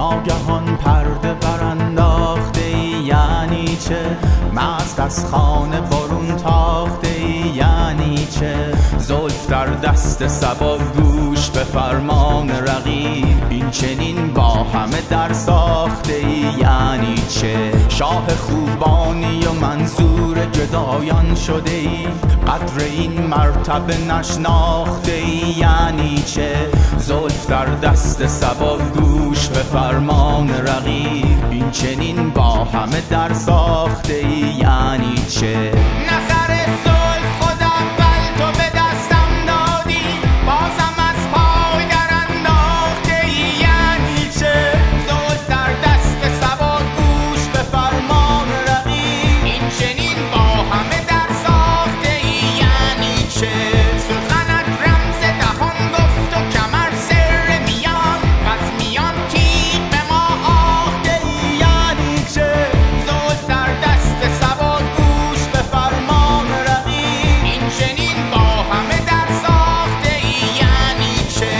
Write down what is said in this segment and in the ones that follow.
ناگهان پرده برانداخته ای یعنی چه؟ مست از خانه برون تاخته ای یعنی چه؟ زلف در دست صبا گوش به فرمان رقیب، این چنین با همه در ساخته ای یعنی چه؟ شاه خوبانی و منظور گدایان شده ای، قدر این مرتبه نشناخته ای یعنی چه؟ زلف در دست صبا گوش به فرمان رقیب، این چنین با همه در ساخته ای یعنی چه؟ نظر زلف خود اول تو به دستم دادی، بازم از پای در انداخته ای یعنی چه؟ زلف در دست صبا گوش به فرمان رقیب، این چنین با همه در ساخته ای یعنی چه؟ سخنت رمز دهان گفت و کمر سر میان، از میان تیغ به ما آخته ای یعنی چه؟ زلف در دست صبا گوش به فرمان رقیب، این چنین با همه در ساخته ای یعنی چه؟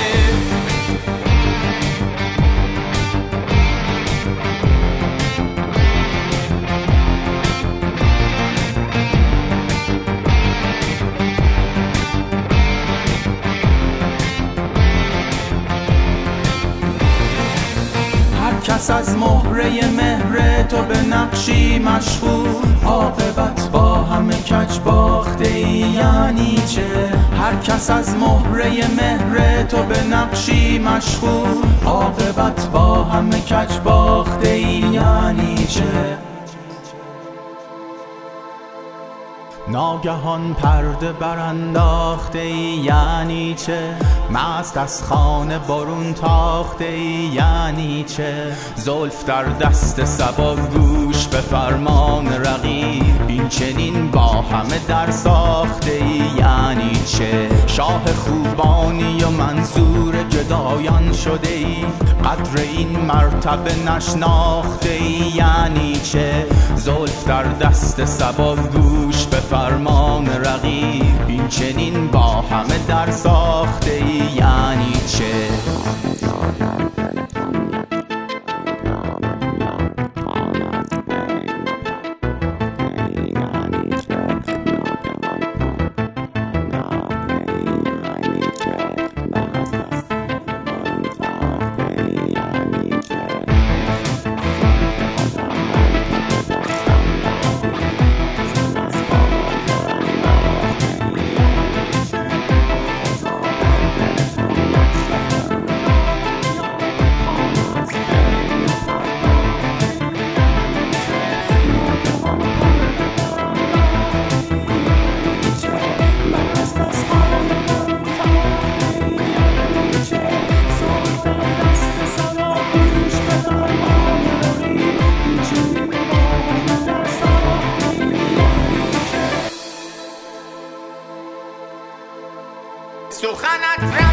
هر کس از مهره مهر تو به نقشی مشغول، عاقبت با همه کج باخته ای یعنی چه؟ هر کس از مهره مهر تو به نقشی مشغول، عاقبت با همه کج باخته ای یعنی چه؟ ناگهان پرده برانداخته ای یعنی چه؟ مست از خانه برون تاخته ای یعنی چه؟ زلف در دست صبا گوش به فرمان رقیب، این چنین با همه در ساخته ای یعنی چه؟ شاه خوبانی و منظور گدایان شده ای، قدر این مرتبه نشناخته ای یعنی چه؟ زلف در دست صبا گوش به فرمان رقیب، این چنین با همه در ساخته ای یعنی چه؟ سخنت